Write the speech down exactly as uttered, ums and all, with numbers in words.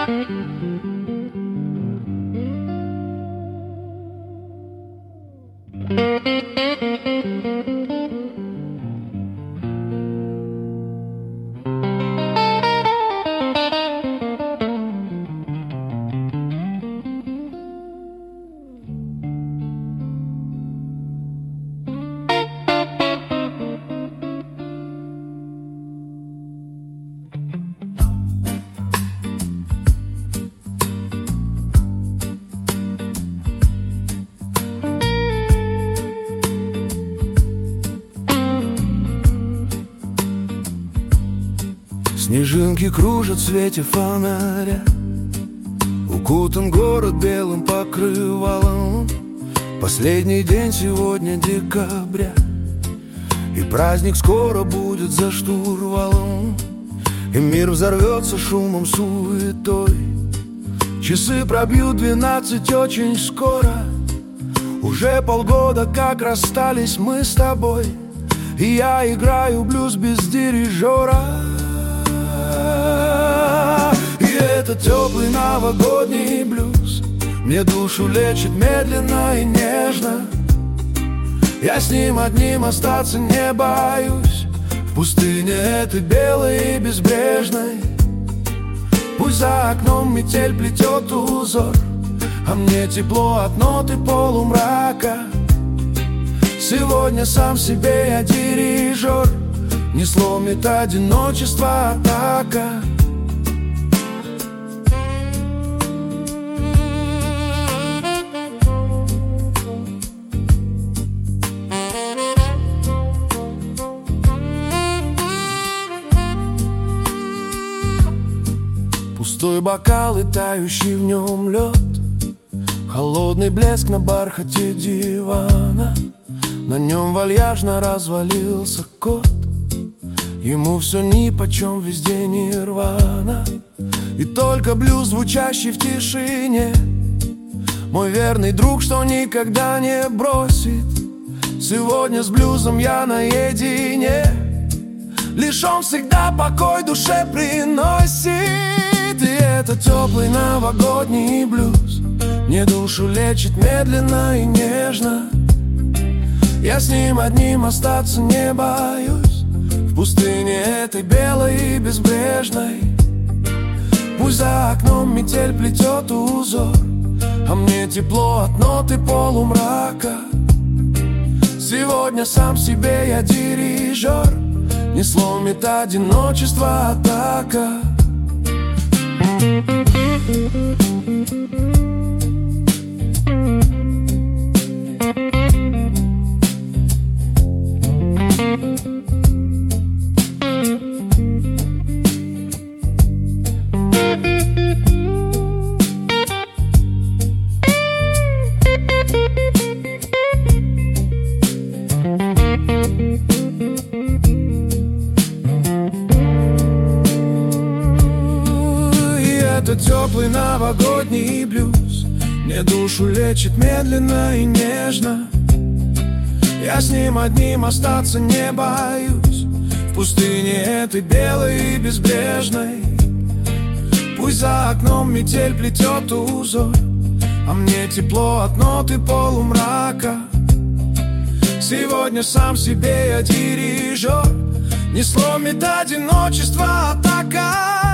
Снежинки кружат в свете фонаря, укутан город белым покрывалом. Последний день сегодня декабря, и праздник скоро будет за штурвалом. И мир взорвется шумом, суетой. Часы пробьют двенадцать очень скоро. Уже полгода как расстались мы с тобой, и я играю блюз без дирижера. И это теплый новогодний блюз мне душу лечит медленно и нежно. Я с ним одним остаться не боюсь в пустыне этой белой и безбрежной. Пусть за окном метель плетет узор, а мне тепло от ноты полумрака. Сегодня сам себе я дирижер, не сломит одиночество атака. Пустой бокал и тающий в нем лед, холодный блеск на бархате дивана. На нем вальяжно развалился кот, ему все нипочем, везде нирвана. И только блюз, звучащий в тишине, мой верный друг, что никогда не бросит. Сегодня с блюзом я наедине, лишь он всегда покой душе приносит. И это теплый новогодний блюз мне душу лечит медленно и нежно. Я с ним одним остаться не боюсь в пустыне этой белой и безбрежной. Пусть за окном метель плетет узор, а мне тепло от ноты полумрака. Сегодня сам себе я дирижер, не сломит одиночество атака. Это теплый новогодний блюз мне душу лечит медленно и нежно. Я с ним одним остаться не боюсь в пустыне этой белой и безбрежной. Пусть за окном метель плетет узор, а мне тепло от ноты полумрака. Сегодня сам себе я дирижер, не сломит одиночество атака.